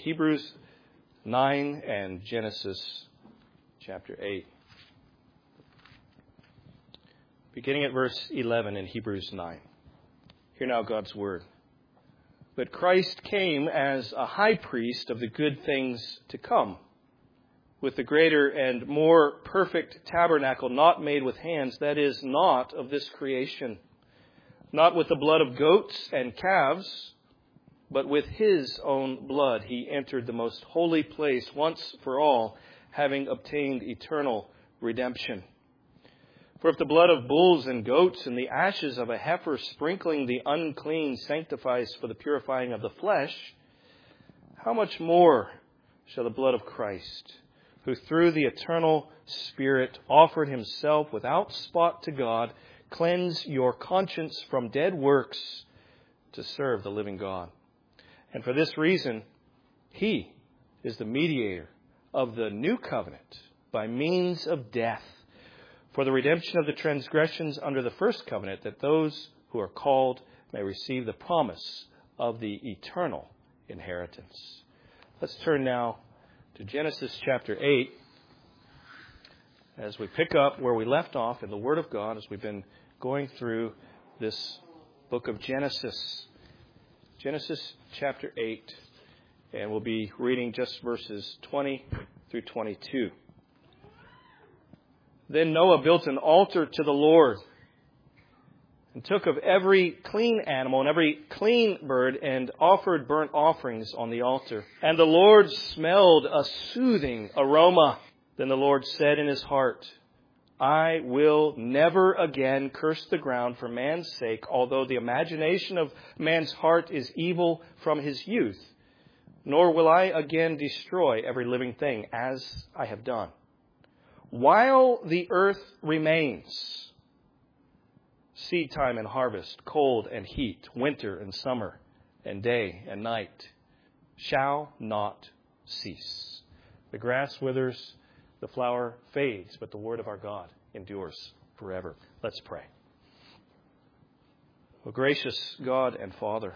Hebrews 9 and Genesis chapter 8. Beginning at verse 11 in Hebrews 9. Hear now God's word. But Christ came as a high priest of the good things to come, with the greater and more perfect tabernacle not made with hands, that is, not of this creation, not with the blood of goats and calves, but with his own blood he entered the most holy place once for all, having obtained eternal redemption. For if the blood of bulls and goats and the ashes of a heifer sprinkling the unclean sanctifies for the purifying of the flesh, how much more shall the blood of Christ, who through the eternal Spirit offered himself without spot to God, cleanse your conscience from dead works to serve the living God? And for this reason, he is the mediator of the new covenant by means of death, for the redemption of the transgressions under the first covenant, that those who are called may receive the promise of the eternal inheritance. Let's turn now to Genesis chapter 8 as we pick up where we left off in the Word of God as we've been going through this book of Genesis. Genesis chapter 8, and we'll be reading just verses 20 through 22. Then Noah built an altar to the Lord and took of every clean animal and every clean bird and offered burnt offerings on the altar. And the Lord smelled a soothing aroma. Then the Lord said in his heart, I will never again curse the ground for man's sake, although the imagination of man's heart is evil from his youth. Nor will I again destroy every living thing as I have done. While the earth remains, seed time and harvest, cold and heat, winter and summer, and day and night shall not cease. The grass withers, the flower fades, but the word of our God endures forever. Let's pray. Oh, gracious God and Father,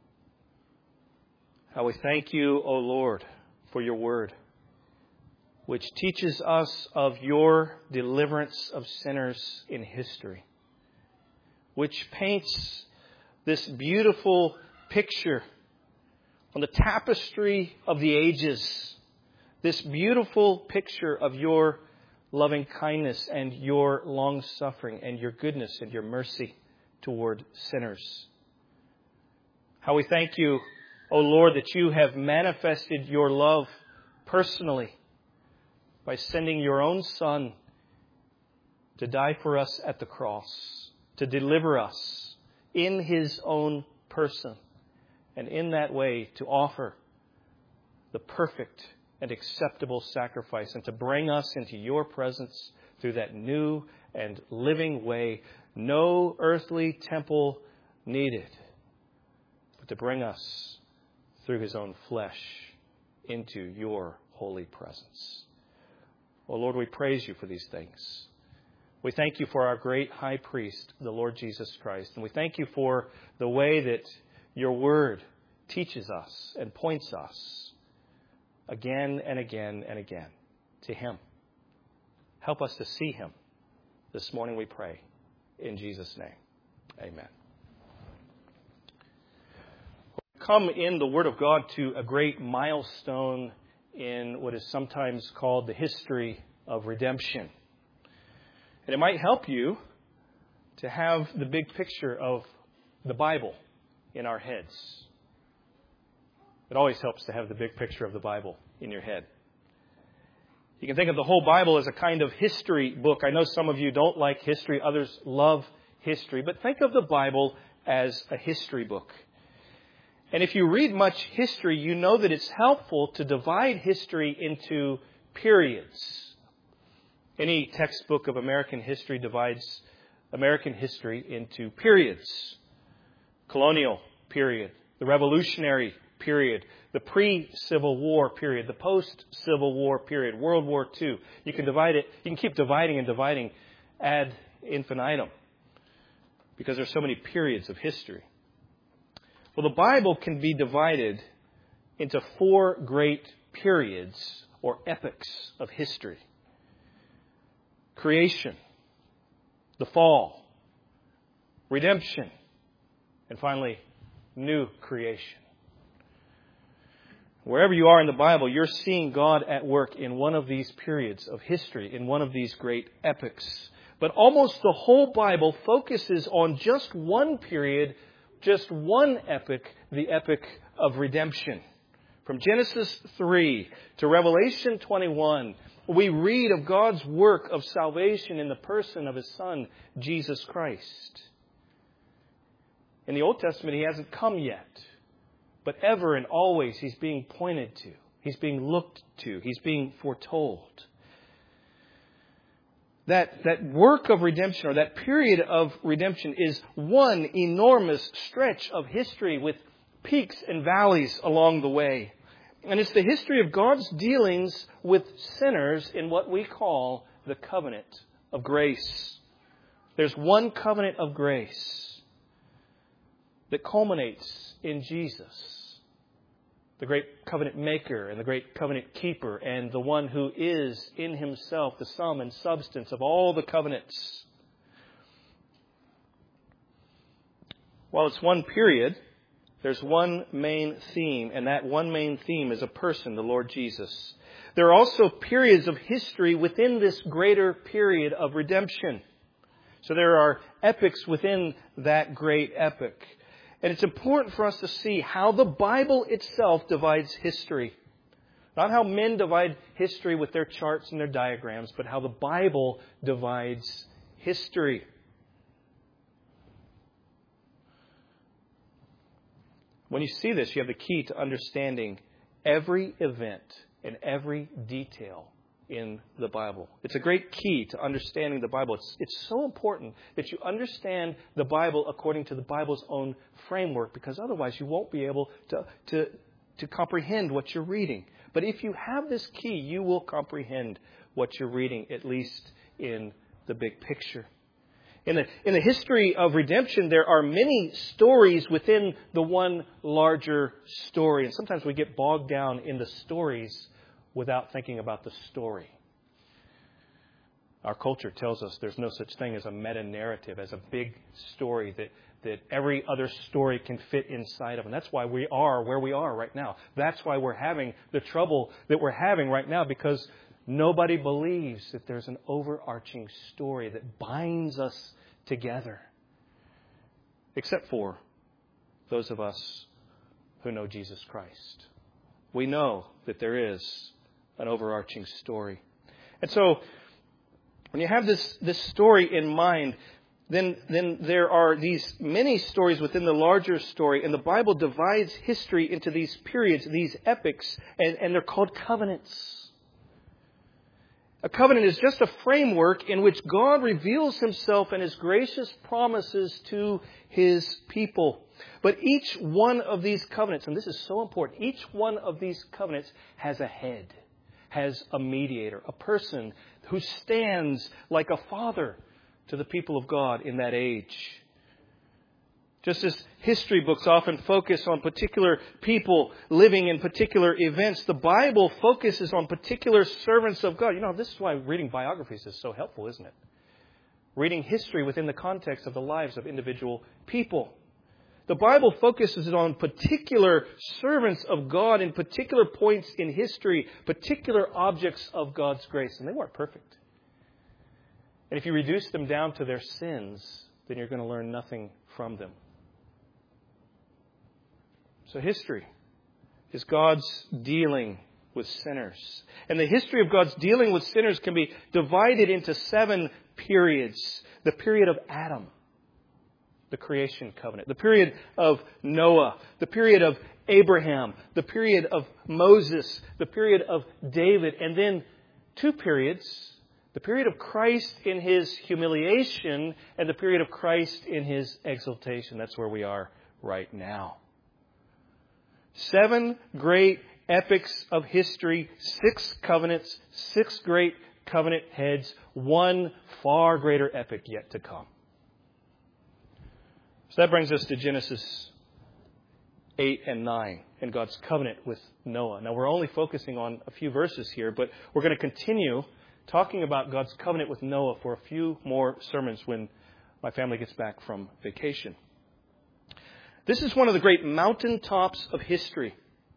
how we thank you, O Lord, for your word, which teaches us of your deliverance of sinners in history, which paints this beautiful picture on the tapestry of the ages, this beautiful picture of your loving kindness and your long suffering and your goodness and your mercy toward sinners. How we thank you, O Lord, that you have manifested your love personally by sending your own Son to die for us at the cross, to deliver us in his own person, and in that way to offer the perfect and acceptable sacrifice, and to bring us into your presence through that new and living way. No earthly temple needed, but to bring us through his own flesh into your holy presence. Oh Lord, we praise you for these things. We thank you for our great high priest, the Lord Jesus Christ. And we thank you for the way that your word teaches us and points us again and again and again to him. Help us to see him. This morning we pray in Jesus' name. Amen. We come in the Word of God to a great milestone in what is sometimes called the history of redemption. And it might help you to have the big picture of the Bible in our heads. It always helps to have the big picture of the Bible in your head. You can think of the whole Bible as a kind of history book. I know some of you don't like history, others love history, but think of the Bible as a history book. And if you read much history, you know that it's helpful to divide history into periods. Any textbook of American history divides American history into periods. Colonial period, the Revolutionary period, the pre-Civil War period, the post-Civil War period, World War II. You can divide it. You can keep dividing and dividing ad infinitum because there's so many periods of history. Well, the Bible can be divided into four great periods or epochs of history. Creation, the fall, redemption, and finally, new creation. Wherever you are in the Bible, you're seeing God at work in one of these periods of history, in one of these great epochs. But almost the whole Bible focuses on just one period, just one epoch, the epoch of redemption. From Genesis 3 to Revelation 21, we read of God's work of salvation in the person of His Son, Jesus Christ. In the Old Testament, He hasn't come yet. But ever and always, He's being pointed to. He's being looked to. He's being foretold. That work of redemption, or that period of redemption, is one enormous stretch of history with peaks and valleys along the way. And it's the history of God's dealings with sinners in what we call the covenant of grace. There's one covenant of grace that culminates in Jesus, the great covenant maker and the great covenant keeper, and the one who is in Himself the sum and substance of all the covenants. While it's one period, there's one main theme, and that one main theme is a person, the Lord Jesus. There are also periods of history within this greater period of redemption. So there are epochs within that great epoch. And it's important for us to see how the Bible itself divides history. Not how men divide history with their charts and their diagrams, but how the Bible divides history. When you see this, you have the key to understanding every event and every detail in the Bible. It's a great key to understanding the Bible. It's so important that you understand the Bible according to the Bible's own framework, because otherwise you won't be able to comprehend what you're reading. But if you have this key, you will comprehend what you're reading, at least in the big picture. In the history of redemption, there are many stories within the one larger story. And sometimes we get bogged down in the stories without thinking about the story. Our culture tells us there's no such thing as a meta-narrative, as a big story that every other story can fit inside of. And that's why we are where we are right now. That's why we're having the trouble that we're having right now, because nobody believes that there's an overarching story that binds us together, except for those of us who know Jesus Christ. We know that there is an overarching story. And so, when you have this story in mind, then there are these many stories within the larger story, and the Bible divides history into these periods, these epochs, and they're called covenants. A covenant is just a framework in which God reveals Himself and His gracious promises to His people. But each one of these covenants, and this is so important, each one of these covenants has a head, has a mediator, a person who stands like a father to the people of God in that age. Just as history books often focus on particular people living in particular events, the Bible focuses on particular servants of God. You know, this is why reading biographies is so helpful, isn't it? Reading history within the context of the lives of individual people. The Bible focuses on particular servants of God in particular points in history, particular objects of God's grace. And they weren't perfect. And if you reduce them down to their sins, then you're going to learn nothing from them. So history is God's dealing with sinners. And the history of God's dealing with sinners can be divided into 7 periods. The period of Adam, the creation covenant. The period of Noah. The period of Abraham. The period of Moses. The period of David. And then 2 periods. The period of Christ in His humiliation and the period of Christ in His exaltation. That's where we are right now. 7 great epochs of history, 6 covenants, 6 great covenant heads, 1 far greater epoch yet to come. So that brings us to Genesis 8 and 9 and God's covenant with Noah. Now, we're only focusing on a few verses here, but we're going to continue talking about God's covenant with Noah for a few more sermons when my family gets back from vacation. This is one of the great mountaintops of history.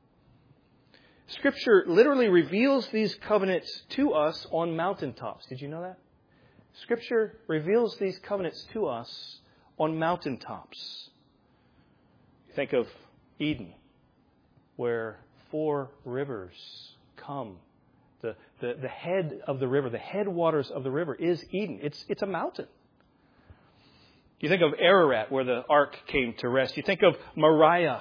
Scripture literally reveals these covenants to us on mountaintops. Did you know that? Scripture reveals these covenants to us on mountaintops. Think of Eden, where 4 rivers come. The head of the river, the headwaters of the river is Eden. It's a mountain. You think of Ararat, where the ark came to rest. You think of Moriah,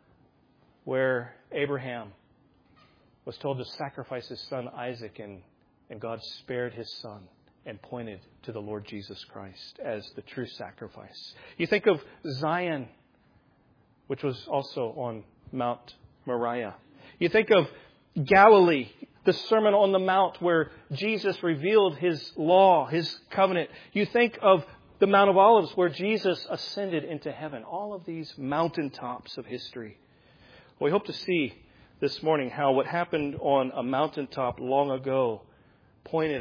where Abraham was told to sacrifice his son Isaac, and God spared his son and pointed to the Lord Jesus Christ as the true sacrifice. You think of Zion, which was also on Mount Moriah. You think of Galilee, the Sermon on the Mount, where Jesus revealed His law, His covenant. You think of the Mount of Olives, where Jesus ascended into heaven. All of these mountaintops of history. We hope to see this morning how what happened on a mountaintop long ago points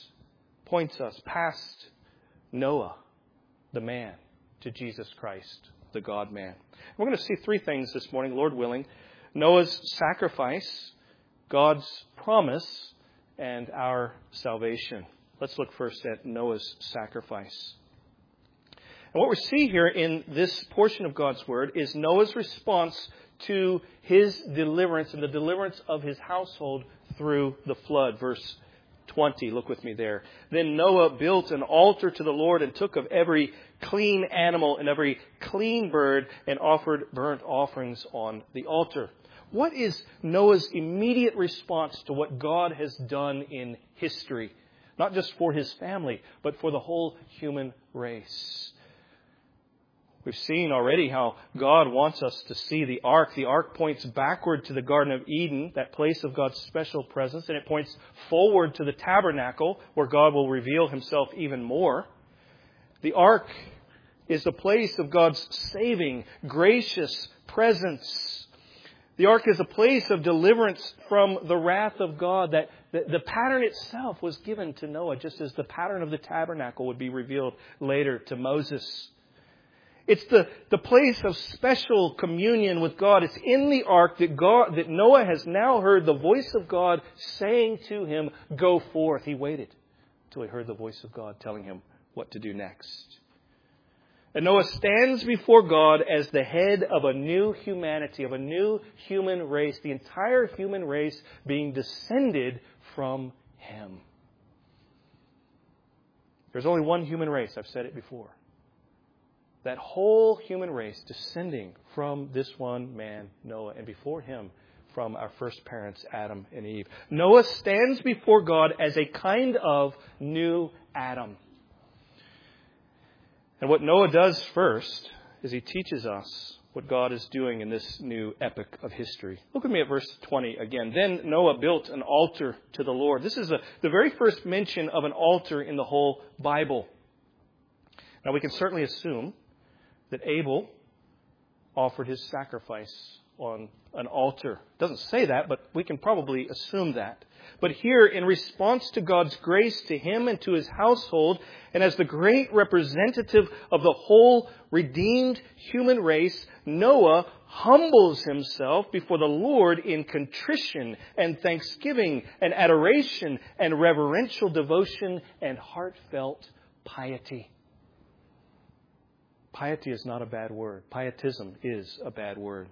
us past Noah, the man, to Jesus Christ, the God-man. We're going to see 3 things this morning, Lord willing. Noah's sacrifice, God's promise, and our salvation. Let's look first at Noah's sacrifice. And what we see here in this portion of God's Word is Noah's response to his deliverance and the deliverance of his household through the flood. Verse 20, look with me there. Then Noah built an altar to the Lord and took of every clean animal and every clean bird and offered burnt offerings on the altar. What is Noah's immediate response to what God has done in history? Not just for his family, but for the whole human race. We've seen already how God wants us to see the ark. The ark points backward to the Garden of Eden, that place of God's special presence, and it points forward to the tabernacle, where God will reveal Himself even more. The ark is the place of God's saving, gracious presence. The ark is a place of deliverance from the wrath of God. That the pattern itself was given to Noah, just as the pattern of the tabernacle would be revealed later to Moses. It's the place of special communion with God. It's in the ark that Noah has now heard the voice of God saying to him, "Go forth." He waited until he heard the voice of God telling him what to do next. And Noah stands before God as the head of a new humanity, of a new human race, the entire human race being descended from him. There's only one human race, I've said it before. That whole human race descending from this one man, Noah, and before him from our first parents, Adam and Eve. Noah stands before God as a kind of new Adam. And what Noah does first is he teaches us what God is doing in this new epic of history. Look with me at verse 20 again. Then Noah built an altar to the Lord. This is the very first mention of an altar in the whole Bible. Now we can certainly assume that Abel offered his sacrifice on an altar. It doesn't say that, but we can probably assume that. But here, in response to God's grace to him and to his household, and as the great representative of the whole redeemed human race, Noah humbles himself before the Lord in contrition and thanksgiving and adoration and reverential devotion and heartfelt piety. Piety is not a bad word. Pietism is a bad word.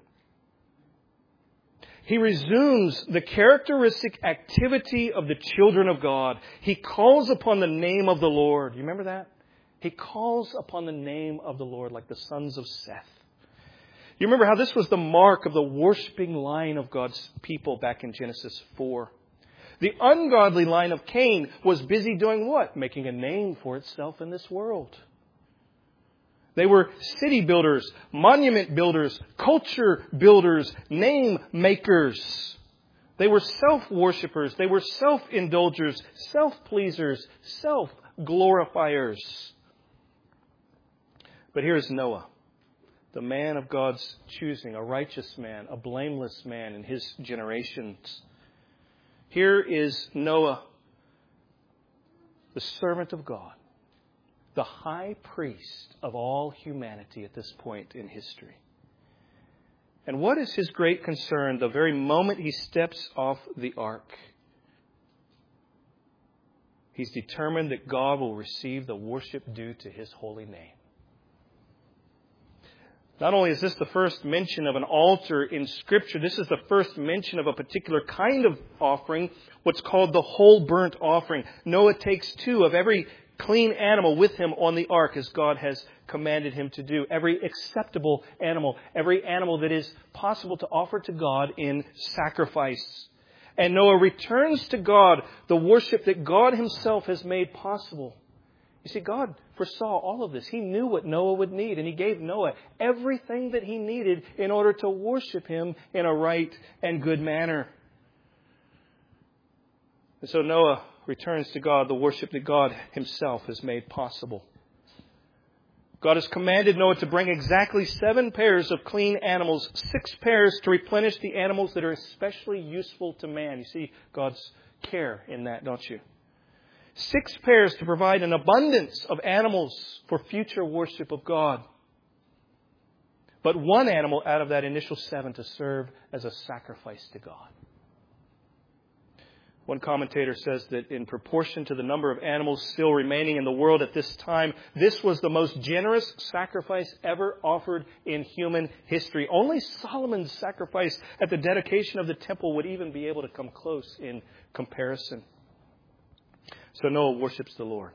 He resumes the characteristic activity of the children of God. He calls upon the name of the Lord. You remember that? He calls upon the name of the Lord like the sons of Seth. You remember how this was the mark of the worshiping line of God's people back in Genesis 4. The ungodly line of Cain was busy doing what? Making a name for itself in this world. They were city builders, monument builders, culture builders, name makers. They were self-worshippers. They were self-indulgers, self-pleasers, self-glorifiers. But here's Noah, the man of God's choosing, a righteous man, a blameless man in his generations. Here is Noah, the servant of God, the high priest of all humanity at this point in history. And what is his great concern the very moment he steps off the ark? He's determined that God will receive the worship due to his holy name. Not only is this the first mention of an altar in Scripture, this is the first mention of a particular kind of offering, what's called the whole burnt offering. Noah takes 2 of every clean animal with him on the ark, as God has commanded him to do. Every acceptable animal, every animal that is possible to offer to God in sacrifice. And Noah returns to God the worship that God himself has made possible. You see, God foresaw all of this. He knew what Noah would need, and he gave Noah everything that he needed in order to worship him in a right and good manner. And so Noah returns to God the worship that God himself has made possible. God has commanded Noah to bring exactly 7 pairs of clean animals, 6 pairs to replenish the animals that are especially useful to man. You see God's care in that, don't you? 6 pairs to provide an abundance of animals for future worship of God. But 1 animal out of that initial 7 to serve as a sacrifice to God. One commentator says that in proportion to the number of animals still remaining in the world at this time, this was the most generous sacrifice ever offered in human history. Only Solomon's sacrifice at the dedication of the temple would even be able to come close in comparison. So Noah worships the Lord.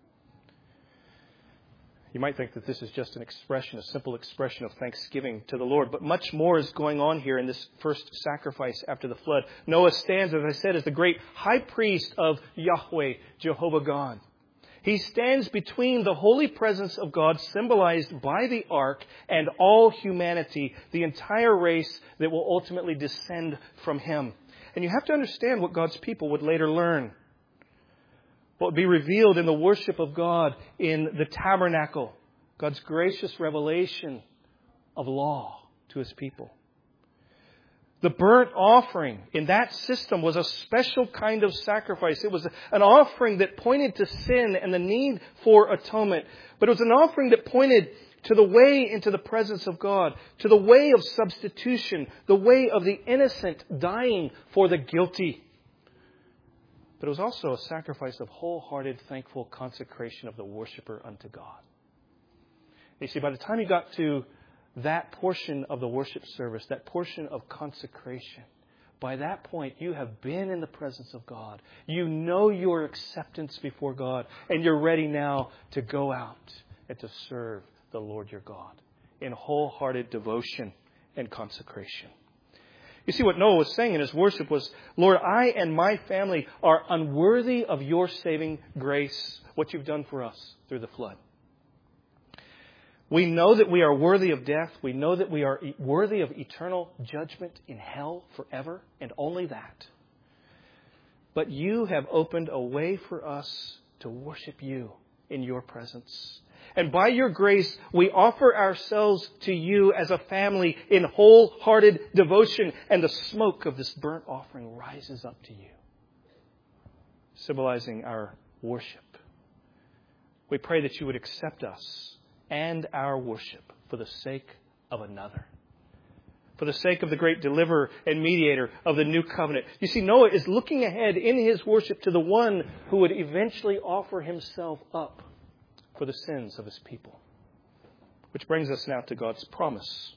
You might think that this is just a simple expression of thanksgiving to the Lord. But much more is going on here in this first sacrifice after the flood. Noah stands, as I said, as the great high priest of Yahweh, Jehovah God. He stands between the holy presence of God, symbolized by the ark, and all humanity, the entire race that will ultimately descend from him. And you have to understand what God's people would later learn. What would be revealed in the worship of God in the tabernacle, God's gracious revelation of law to his people. The burnt offering in that system was a special kind of sacrifice. It was an offering that pointed to sin and the need for atonement. But it was an offering that pointed to the way into the presence of God, to the way of substitution, the way of the innocent dying for the guilty. But it was also a sacrifice of wholehearted, thankful consecration of the worshiper unto God. You see, by the time you got to that portion of the worship service, that portion of consecration, by that point you have been in the presence of God. You know your acceptance before God, and you're ready now to go out and to serve the Lord your God in wholehearted devotion and consecration. You see, what Noah was saying in his worship was, Lord, I and my family are unworthy of your saving grace, what you've done for us through the flood. We know that we are worthy of death. We know that we are worthy of eternal judgment in hell forever, and only that. But you have opened a way for us to worship you in your presence. And by your grace, we offer ourselves to you as a family in wholehearted devotion. And the smoke of this burnt offering rises up to you, symbolizing our worship. We pray that you would accept us and our worship for the sake of another. For the sake of the great deliverer and mediator of the new covenant. You see, Noah is looking ahead in his worship to the one who would eventually offer himself up for the sins of his people. Which brings us now to God's promise.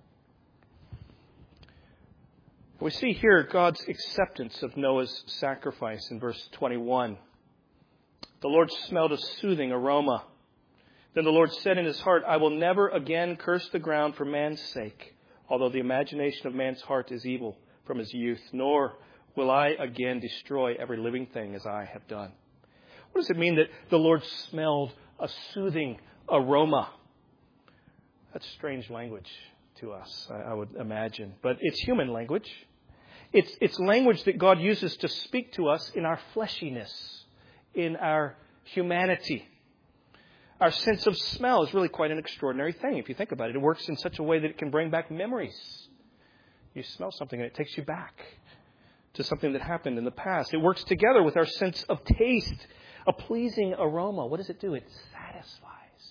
We see here God's acceptance of Noah's sacrifice in verse 21. The Lord smelled a soothing aroma. Then the Lord said in his heart, I will never again curse the ground for man's sake, although the imagination of man's heart is evil from his youth, nor will I again destroy every living thing as I have done. What does it mean that the Lord smelled a soothing aroma? That's strange language to us, I would imagine. But it's human language. It's language that God uses to speak to us in our fleshiness, in our humanity. Our sense of smell is really quite an extraordinary thing if you think about it. It works in such a way that it can bring back memories. You smell something and it takes you back to something that happened in the past. It works together with our sense of taste, a pleasing aroma. What does it do? It satisfies.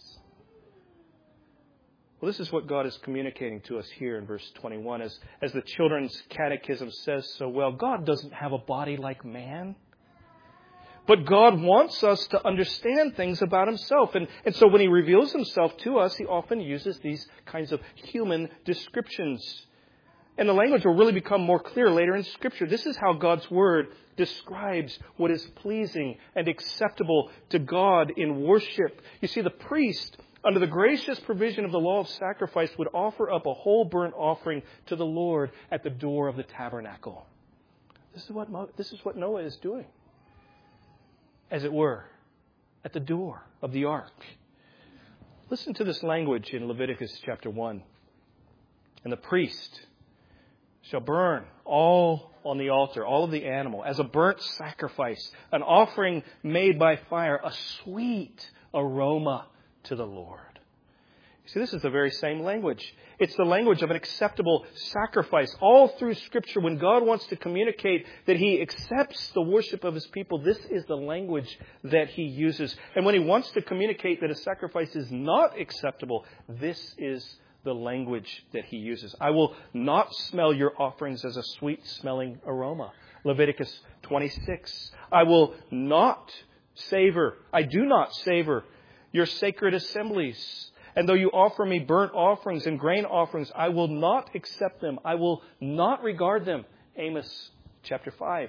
Well, this is what God is communicating to us here in verse 21. As the Children's Catechism says so well, God doesn't have a body like man. But God wants us to understand things about Himself. And so when He reveals Himself to us, He often uses these kinds of human descriptions. And the language will really become more clear later in Scripture. This is how God's Word describes what is pleasing and acceptable to God in worship. You see, the priest, under the gracious provision of the law of sacrifice, would offer up a whole burnt offering to the Lord at the door of the tabernacle. This is what Noah is doing, as it were, at the door of the ark. Listen to this language in Leviticus chapter 1. And the priest shall burn all on the altar, all of the animal, as a burnt sacrifice, an offering made by fire, a sweet aroma to the Lord. See, this is the very same language. It's the language of an acceptable sacrifice. All through Scripture, when God wants to communicate that He accepts the worship of His people, this is the language that He uses. And when He wants to communicate that a sacrifice is not acceptable, this is the language that He uses. I will not smell your offerings as a sweet-smelling aroma. Leviticus 26. I do not savor your sacred assemblies. And though you offer me burnt offerings and grain offerings, I will not accept them. I will not regard them. Amos chapter 5.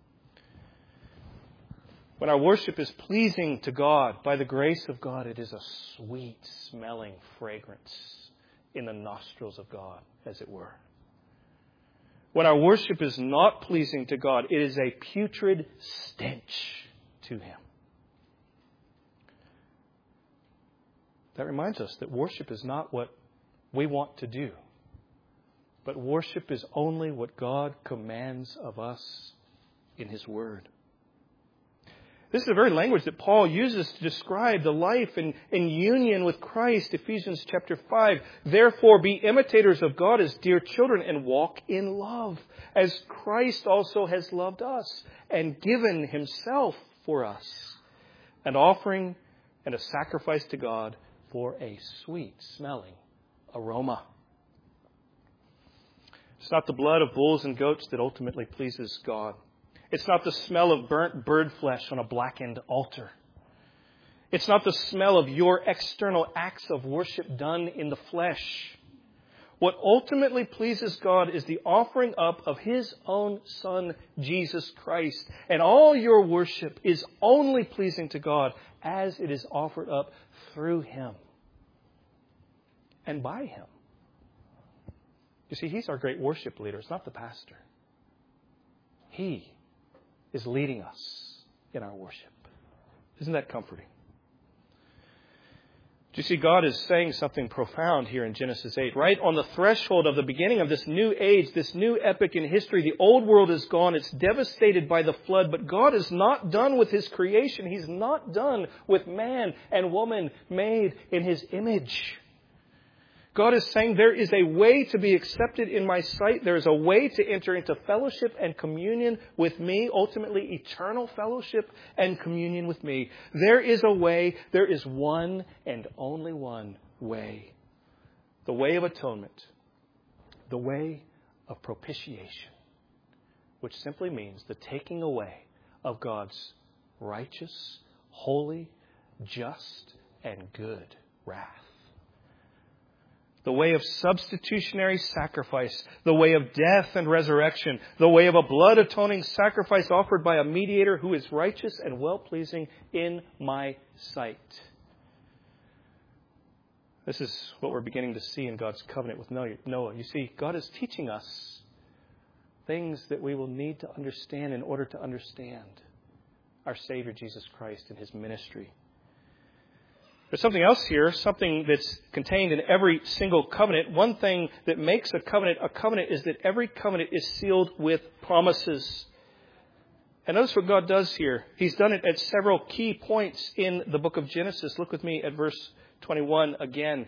When our worship is pleasing to God, by the grace of God, it is a sweet-smelling fragrance in the nostrils of God, as it were. When our worship is not pleasing to God, it is a putrid stench to Him. That reminds us that worship is not what we want to do, but worship is only what God commands of us in His Word. This is the very language that Paul uses to describe the life in union with Christ. Ephesians chapter 5. Therefore, be imitators of God as dear children and walk in love, as Christ also has loved us and given Himself for us, an offering and a sacrifice to God for a sweet-smelling aroma. It's not the blood of bulls and goats that ultimately pleases God. It's not the smell of burnt bird flesh on a blackened altar. It's not the smell of your external acts of worship done in the flesh. What ultimately pleases God is the offering up of His own Son, Jesus Christ. And all your worship is only pleasing to God as it is offered up through Him and by Him. You see, He's our great worship leader. It's not the pastor. He is leading us in our worship. Isn't that comforting? Do you see, God is saying something profound here in Genesis 8. Right on the threshold of the beginning of this new age, this new epoch in history, the old world is gone. It's devastated by the flood. But God is not done with His creation. He's not done with man and woman made in His image. God is saying there is a way to be accepted in my sight. There is a way to enter into fellowship and communion with me, ultimately eternal fellowship and communion with me. There is a way. There is one and only one way. The way of atonement. The way of propitiation. Which simply means the taking away of God's righteous, holy, just, and good wrath. The way of substitutionary sacrifice, the way of death and resurrection, the way of a blood-atoning sacrifice offered by a mediator who is righteous and well-pleasing in my sight. This is what we're beginning to see in God's covenant with Noah. You see, God is teaching us things that we will need to understand in order to understand our Savior Jesus Christ and His ministry. There's something else here, something that's contained in every single covenant. One thing that makes a covenant is that every covenant is sealed with promises. And notice what God does here. He's done it at several key points in the book of Genesis. Look with me at verse 21 again.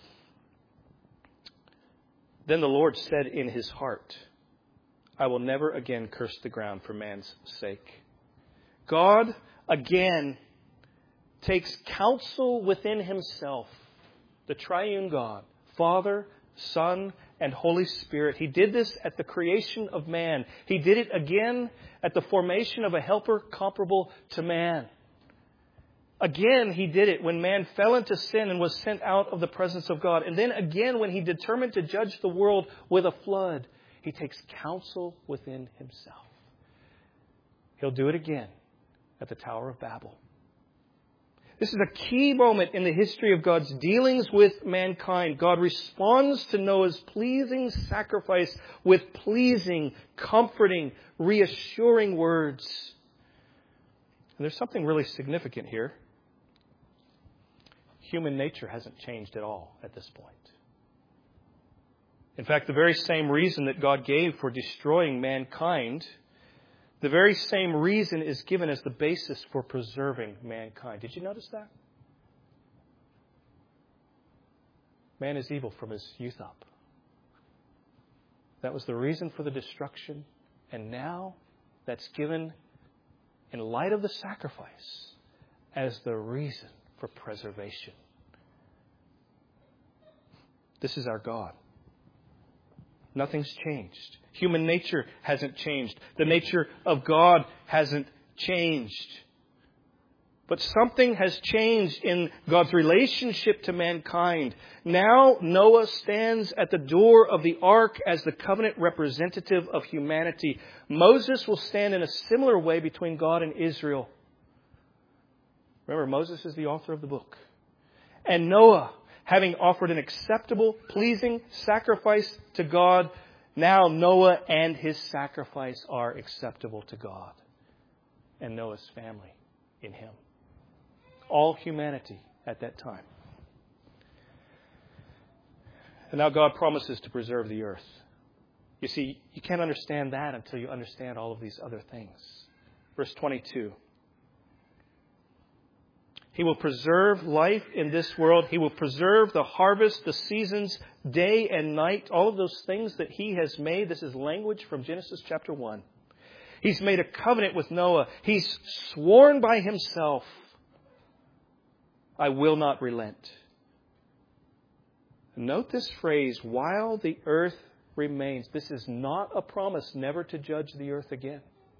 Then the Lord said in his heart, I will never again curse the ground for man's sake. God again takes counsel within himself. The triune God, Father, Son, and Holy Spirit. He did this at the creation of man. He did it again at the formation of a helper comparable to man. Again, he did it when man fell into sin and was sent out of the presence of God. And then again, when he determined to judge the world with a flood, he takes counsel within himself. He'll do it again at the Tower of Babel. This is a key moment in the history of God's dealings with mankind. God responds to Noah's pleasing sacrifice with pleasing, comforting, reassuring words. And there's something really significant here. Human nature hasn't changed at all at this point. In fact, the very same reason that God gave for destroying mankind, the very same reason is given as the basis for preserving mankind. Did you notice that? Man is evil from his youth up. That was the reason for the destruction. And now that's given in light of the sacrifice as the reason for preservation. This is our God. Nothing's changed. Human nature hasn't changed. The nature of God hasn't changed. But something has changed in God's relationship to mankind. Now Noah stands at the door of the ark as the covenant representative of humanity. Moses will stand in a similar way between God and Israel. Remember, Moses is the author of the book. And Noah, having offered an acceptable, pleasing sacrifice to God, now Noah and his sacrifice are acceptable to God and Noah's family in him. All humanity at that time. And now God promises to preserve the earth. You see, you can't understand that until you understand all of these other things. Verse 22. He will preserve life in this world. He will preserve the harvest, the seasons, day and night, all of those things that He has made. This is language from Genesis chapter 1. He's made a covenant with Noah. He's sworn by Himself, I will not relent. Note this phrase, while the earth remains. This is not a promise never to judge the earth again.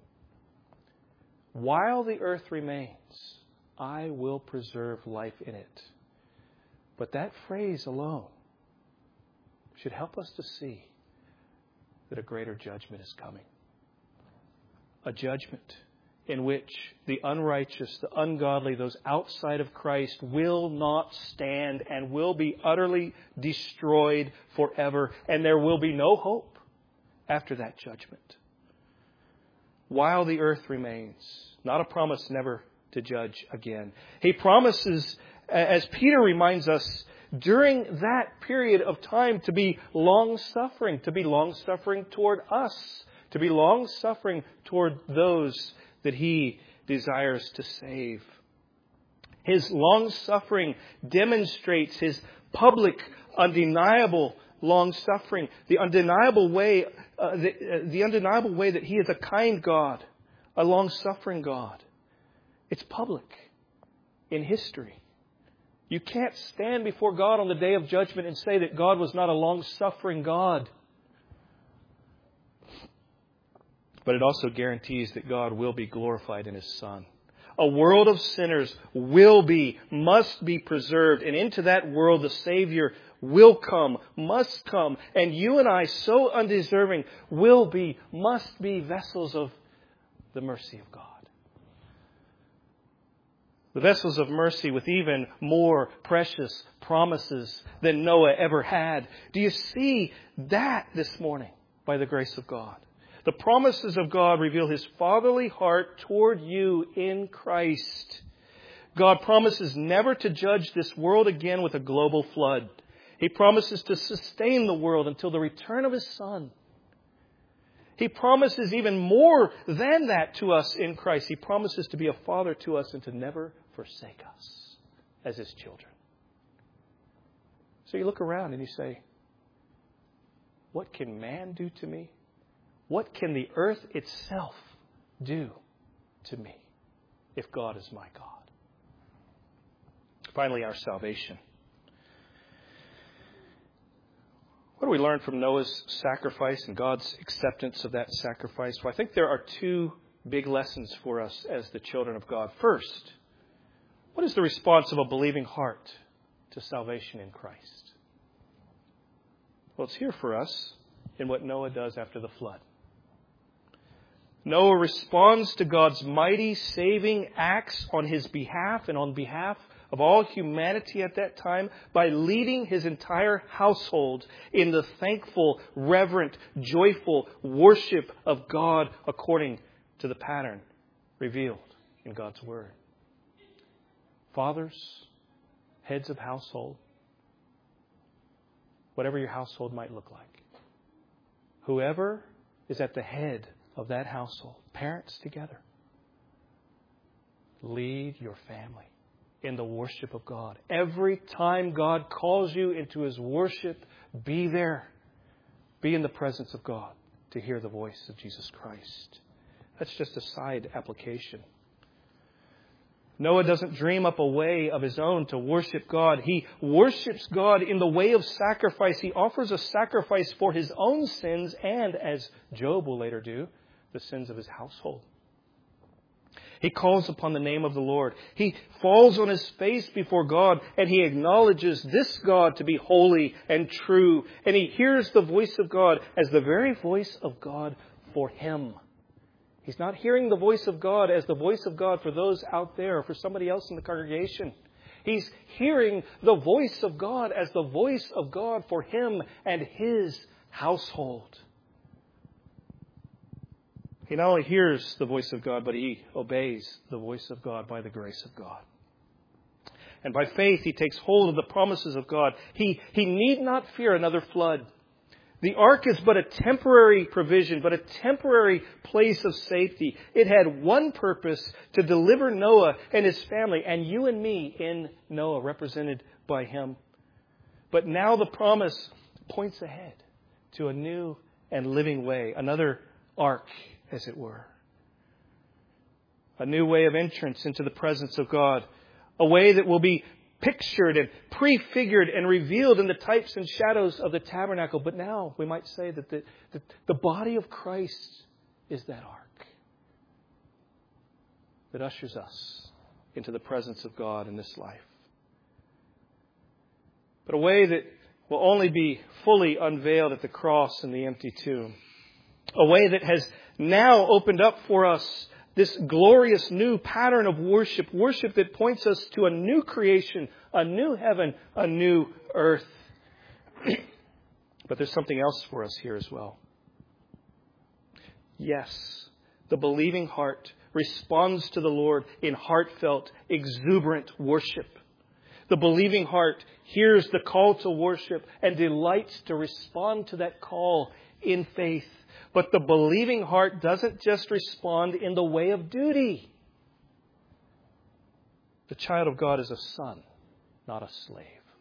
While the earth remains, I will preserve life in it. But that phrase alone should help us to see that a greater judgment is coming. A judgment in which the unrighteous, the ungodly, those outside of Christ will not stand and will be utterly destroyed forever. And there will be no hope after that judgment. While the earth remains, not a promise never to judge again. He promises, as Peter reminds us, during that period of time to be long-suffering toward us, to be long-suffering toward those that He desires to save. His long-suffering demonstrates His public, undeniable long-suffering, the undeniable way that He is a kind God, a long-suffering God. It's public in history. You can't stand before God on the day of judgment and say that God was not a long-suffering God. But it also guarantees that God will be glorified in His Son. A world of sinners must be preserved. And into that world the Savior will come, must come. And you and I, so undeserving, must be vessels of the mercy of God. The vessels of mercy with even more precious promises than Noah ever had. Do you see that this morning by the grace of God? The promises of God reveal His fatherly heart toward you in Christ. God promises never to judge this world again with a global flood. He promises to sustain the world until the return of His Son. He promises even more than that to us in Christ. He promises to be a father to us and to never forsake us as His children. So you look around and you say, what can man do to me? What can the earth itself do to me if God is my God? Finally, our salvation. What do we learn from Noah's sacrifice and God's acceptance of that sacrifice? Well, I think there are two big lessons for us as the children of God. First, what is the response of a believing heart to salvation in Christ? Well, it's here for us in what Noah does after the flood. Noah responds to God's mighty saving acts on his behalf and on behalf of all humanity at that time by leading his entire household in the thankful, reverent, joyful worship of God according to the pattern revealed in God's Word. Fathers, heads of household, whatever your household might look like, whoever is at the head of that household, parents together, lead your family in the worship of God. Every time God calls you into His worship, be there. Be in the presence of God to hear the voice of Jesus Christ. That's just a side application. Noah doesn't dream up a way of his own to worship God. He worships God in the way of sacrifice. He offers a sacrifice for his own sins and, as Job will later do, the sins of his household. He calls upon the name of the Lord. He falls on his face before God and he acknowledges this God to be holy and true. And he hears the voice of God as the very voice of God for him. He's not hearing the voice of God as the voice of God for those out there or for somebody else in the congregation. He's hearing the voice of God as the voice of God for him and his household. He not only hears the voice of God, but he obeys the voice of God by the grace of God. And by faith, he takes hold of the promises of God. He need not fear another flood. The ark is but a temporary provision, but a temporary place of safety. It had one purpose, to deliver Noah and his family, and you and me in Noah, represented by him. But now the promise points ahead to a new and living way, another ark, as it were. A new way of entrance into the presence of God. A way that will be pictured and prefigured and revealed in the types and shadows of the tabernacle. But now we might say that the body of Christ is that ark that ushers us into the presence of God in this life. But a way that will only be fully unveiled at the cross and the empty tomb. A way that has now opened up for us this glorious new pattern of worship. Worship that points us to a new creation, a new heaven, a new earth. But there's something else for us here as well. Yes, the believing heart responds to the Lord in heartfelt, exuberant worship. The believing heart hears the call to worship and delights to respond to that call in faith. But the believing heart doesn't just respond in the way of duty. The child of God is a son, not a slave.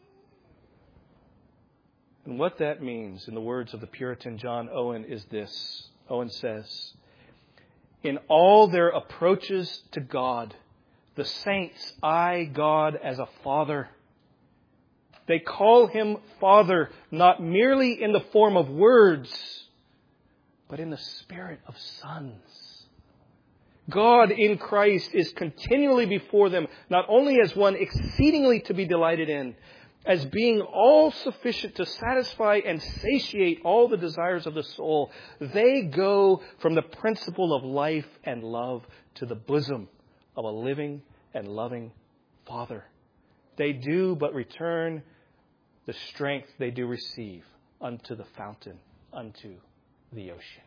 And what that means, in the words of the Puritan John Owen, is this. Owen says, in all their approaches to God, the saints eye God as a father. They call Him Father, not merely in the form of words, but in the spirit of sons. God in Christ is continually before them, not only as one exceedingly to be delighted in, as being all sufficient to satisfy and satiate all the desires of the soul. They go from the principle of life and love to the bosom of a living and loving Father. They do but return the strength they do receive unto the fountain, unto the ocean.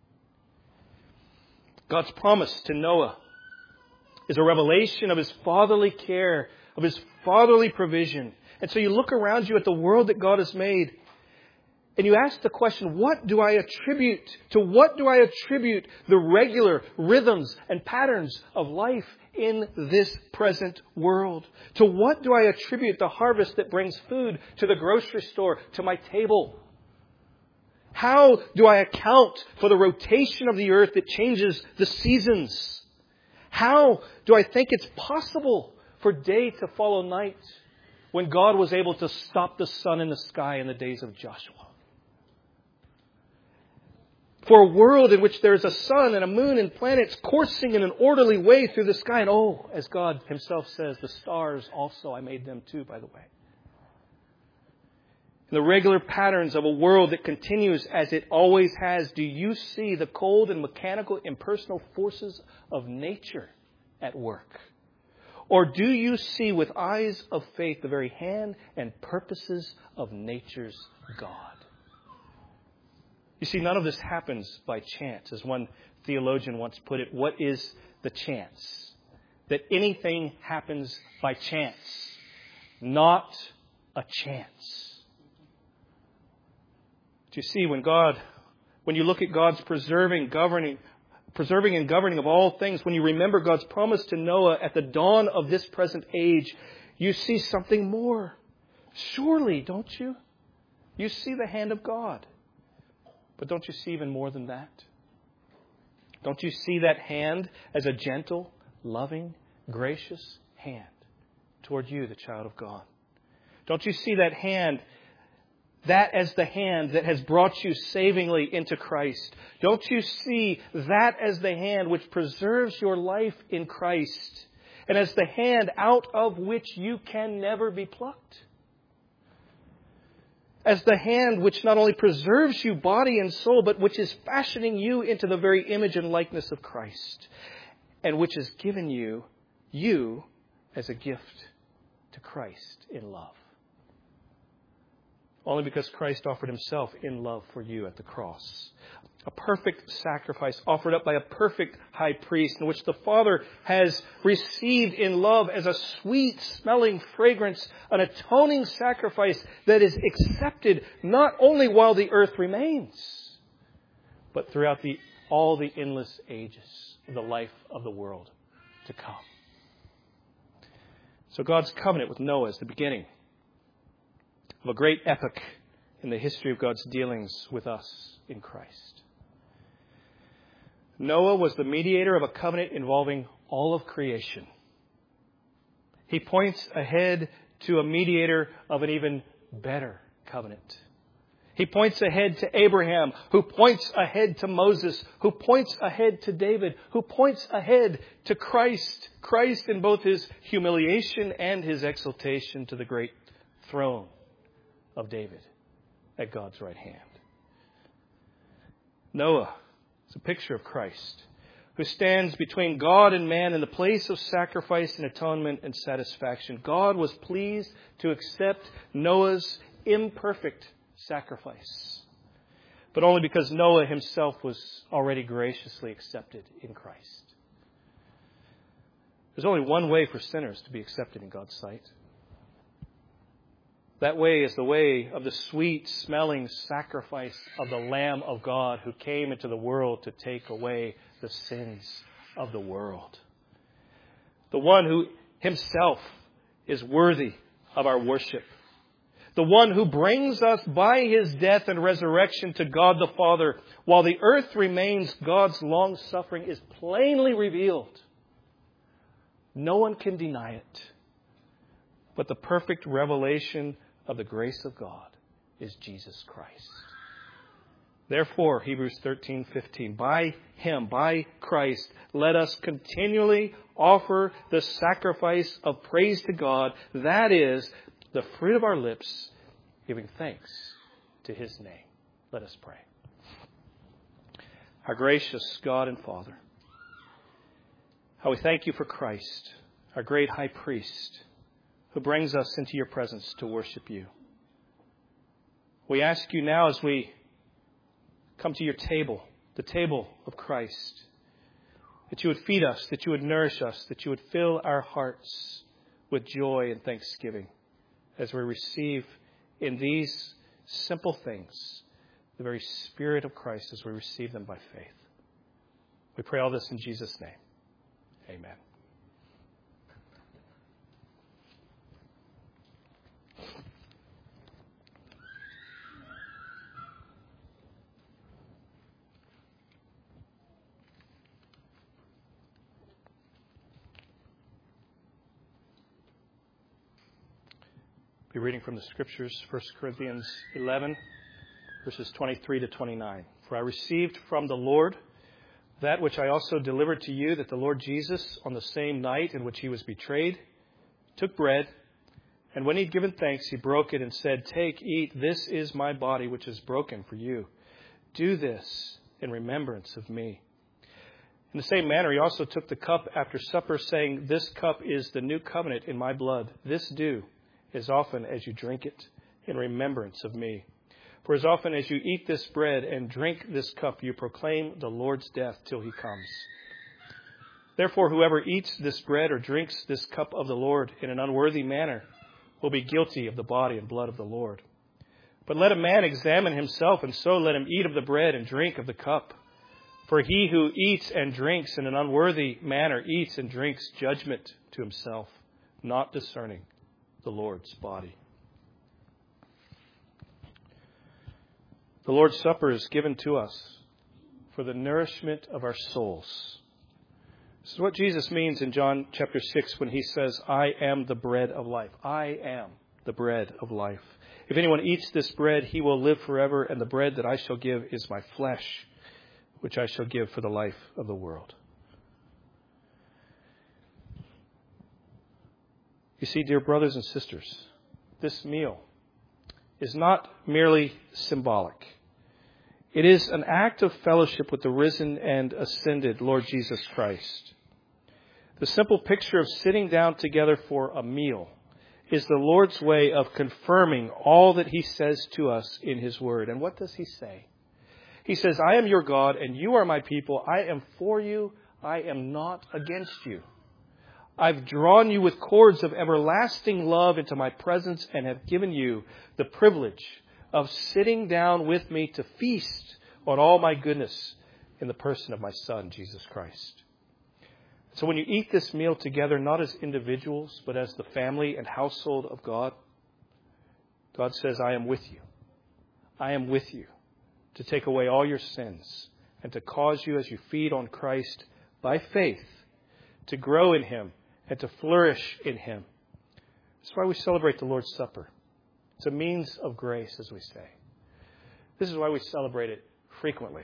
God's promise to Noah is a revelation of His fatherly care, of His fatherly provision. And so you look around you at the world that God has made, And you ask the question, to what do I attribute the regular rhythms and patterns of life in this present world? To what do I attribute the harvest that brings food to the grocery store, to my table? How do I account for the rotation of the earth that changes the seasons? How do I think it's possible for day to follow night when God was able to stop the sun in the sky in the days of Joshua? For a world in which there is a sun and a moon and planets coursing in an orderly way through the sky. And as God Himself says, the stars also, I made them too, by the way. In the regular patterns of a world that continues as it always has, do you see the cold and mechanical impersonal forces of nature at work? Or do you see with eyes of faith the very hand and purposes of nature's God? You see, none of this happens by chance. As one theologian once put it, what is the chance? That anything happens by chance. Not a chance. But you see, when you look at God's preserving and governing of all things, when you remember God's promise to Noah at the dawn of this present age, you see something more. Surely, don't you? You see the hand of God. But don't you see even more than that? Don't you see that hand as a gentle, loving, gracious hand toward you, the child of God? Don't you see that hand, that as the hand that has brought you savingly into Christ? Don't you see that as the hand which preserves your life in Christ, and as the hand out of which you can never be plucked? As the hand which not only preserves you body and soul, but which is fashioning you into the very image and likeness of Christ, and which has given you as a gift to Christ in love. Only because Christ offered Himself in love for you at the cross. A perfect sacrifice offered up by a perfect high priest, in which the Father has received in love as a sweet-smelling fragrance, an atoning sacrifice that is accepted not only while the earth remains, but throughout all the endless ages of the life of the world to come. So God's covenant with Noah is the beginning of a great epoch in the history of God's dealings with us in Christ. Noah was the mediator of a covenant involving all of creation. He points ahead to a mediator of an even better covenant. He points ahead to Abraham, who points ahead to Moses, who points ahead to David, who points ahead to Christ. Christ in both His humiliation and His exaltation to the great throne of David at God's right hand. Noah is a picture of Christ, who stands between God and man in the place of sacrifice and atonement and satisfaction. God was pleased to accept Noah's imperfect sacrifice, but only because Noah himself was already graciously accepted in Christ. There's only one way for sinners to be accepted in God's sight. That way is the way of the sweet-smelling sacrifice of the Lamb of God who came into the world to take away the sins of the world. The one who Himself is worthy of our worship. The one who brings us by His death and resurrection to God the Father. While the earth remains, God's long-suffering is plainly revealed. No one can deny it. But the perfect revelation of the grace of God is Jesus Christ. Therefore, Hebrews 13:15, by Him, by Christ, let us continually offer the sacrifice of praise to God, that is, the fruit of our lips, giving thanks to His name. Let us pray. Our gracious God and Father, how we thank You for Christ, our great high priest, who brings us into Your presence to worship You. We ask You now, as we come to Your table, the table of Christ, that You would feed us, that You would nourish us, that You would fill our hearts with joy and thanksgiving as we receive in these simple things the very Spirit of Christ as we receive them by faith. We pray all this in Jesus' name. Amen. Be reading from the Scriptures, 1 Corinthians 11, verses 23 to 29. For I received from the Lord that which I also delivered to you, that the Lord Jesus, on the same night in which he was betrayed, took bread, and when he had given thanks, he broke it and said, "Take, eat, this is my body which is broken for you. Do this in remembrance of me." In the same manner, he also took the cup after supper, saying, "This cup is the new covenant in my blood. This do as often as you drink it in remembrance of me. For as often as you eat this bread and drink this cup, you proclaim the Lord's death till he comes. Therefore, whoever eats this bread or drinks this cup of the Lord in an unworthy manner will be guilty of the body and blood of the Lord. But let a man examine himself, and so let him eat of the bread and drink of the cup. For he who eats and drinks in an unworthy manner eats and drinks judgment to himself, not discerning the Lord's body." The Lord's Supper is given to us for the nourishment of our souls. This is what Jesus means in John chapter 6 when he says, "I am the bread of life." I am the bread of life. "If anyone eats this bread, he will live forever, and the bread that I shall give is my flesh, which I shall give for the life of the world." You see, dear brothers and sisters, this meal is not merely symbolic. It is an act of fellowship with the risen and ascended Lord Jesus Christ. The simple picture of sitting down together for a meal is the Lord's way of confirming all that he says to us in his word. And what does he say? He says, "I am your God, and you are my people. I am for you. I am not against you. I've drawn you with cords of everlasting love into my presence and have given you the privilege of sitting down with me to feast on all my goodness in the person of my Son, Jesus Christ." So when you eat this meal together, not as individuals, but as the family and household of God, God says, "I am with you. I am with you to take away all your sins and to cause you, as you feed on Christ by faith, to grow in him and to flourish in him." That's why we celebrate the Lord's Supper. It's a means of grace, as we say. This is why we celebrate it frequently.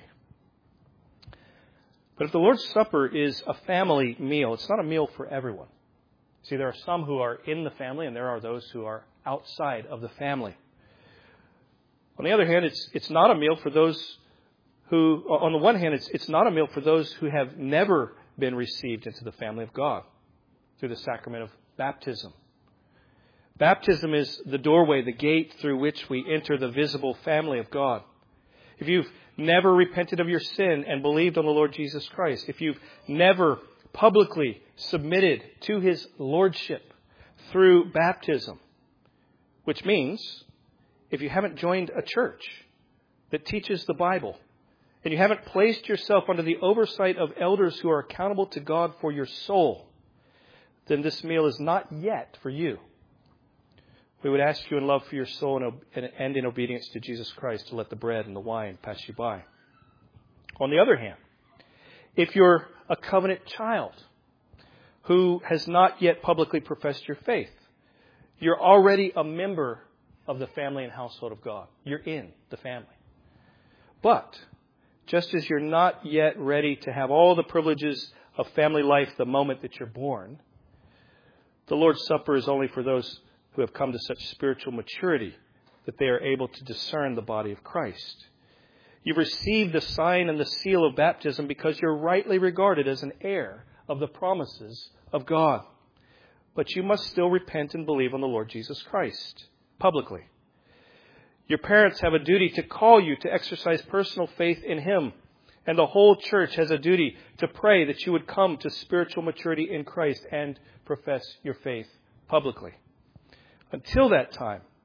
But if the Lord's Supper is a family meal, it's not a meal for everyone. See, there are some who are in the family, and there are those who are outside of the family. On the other hand, it's not a meal for those who, on the one hand, it's not a meal for those who have never been received into the family of God through the sacrament of baptism. Baptism is the doorway, the gate through which we enter the visible family of God. If you've never repented of your sin and believed on the Lord Jesus Christ, if you've never publicly submitted to his lordship through baptism, which means if you haven't joined a church that teaches the Bible, and you haven't placed yourself under the oversight of elders who are accountable to God for your soul, then this meal is not yet for you. We would ask you in love for your soul and in obedience to Jesus Christ to let the bread and the wine pass you by. On the other hand, if you're a covenant child who has not yet publicly professed your faith, you're already a member of the family and household of God. You're in the family. But just as you're not yet ready to have all the privileges of family life the moment that you're born, the Lord's Supper is only for those who have come to such spiritual maturity that they are able to discern the body of Christ. You've received the sign and the seal of baptism because you're rightly regarded as an heir of the promises of God. But you must still repent and believe on the Lord Jesus Christ publicly. Your parents have a duty to call you to exercise personal faith in him. And the whole church has a duty to pray that you would come to spiritual maturity in Christ and profess your faith publicly. Until that time,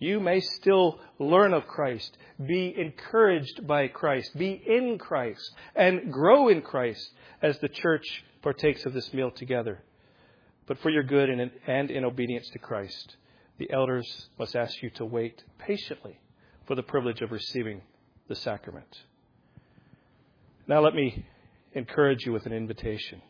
You may still learn of Christ, be encouraged by Christ, be in Christ, and grow in Christ as the church partakes of this meal together. But for your good and in obedience to Christ, the elders must ask you to wait patiently for the privilege of receiving the sacrament. Now let me encourage you with an invitation.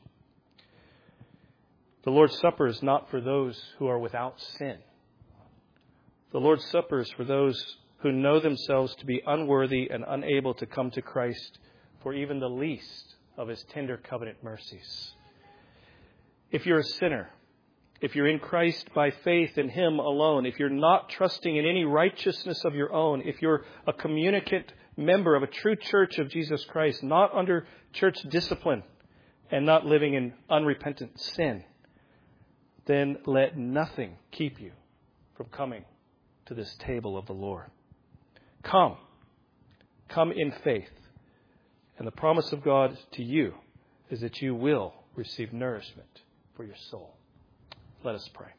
The Lord's Supper is not for those who are without sin. The Lord's Supper is for those who know themselves to be unworthy and unable to come to Christ for even the least of His tender covenant mercies. If you're a sinner, if you're in Christ by faith in Him alone, if you're not trusting in any righteousness of your own, if you're a communicant member of a true church of Jesus Christ, not under church discipline and not living in unrepentant sin, then let nothing keep you from coming to this table of the Lord. Come in faith. And the promise of God to you is that you will receive nourishment for your soul. Let us pray.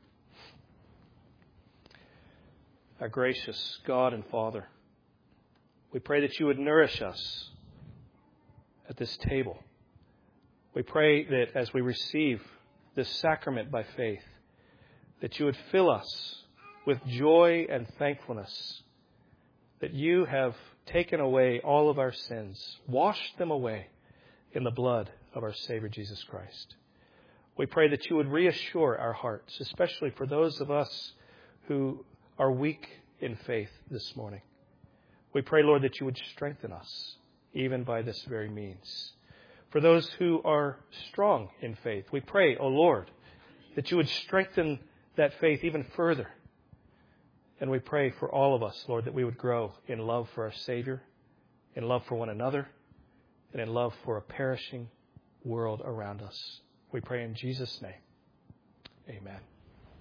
Our gracious God and Father, we pray that you would nourish us at this table. We pray that as we receive this sacrament by faith, that you would fill us with joy and thankfulness that you have taken away all of our sins, washed them away in the blood of our Savior Jesus Christ. We pray that you would reassure our hearts, especially for those of us who are weak in faith this morning. We pray, Lord, that you would strengthen us even by this very means. For those who are strong in faith, we pray, O Lord, that you would strengthen that faith even further. And we pray for all of us, Lord, that we would grow in love for our Savior, in love for one another, and in love for a perishing world around us. We pray in Jesus' name. Amen.